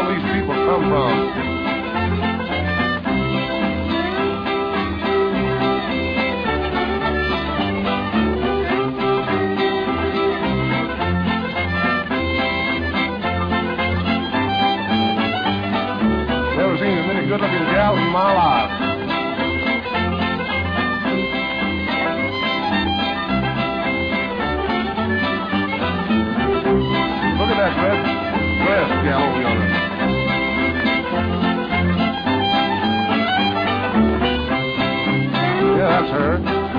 all these people come from? Never seen as many good-looking gals in my life. Look at that red dress gal over yonder. Yeah, that's her.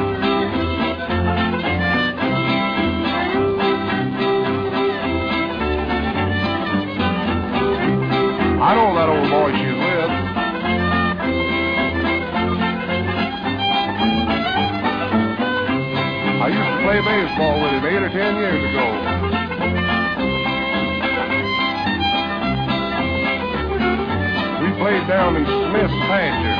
I know that old boy she's with. I used to play baseball with him 8 or 10 years ago. We played down in Smith's pasture.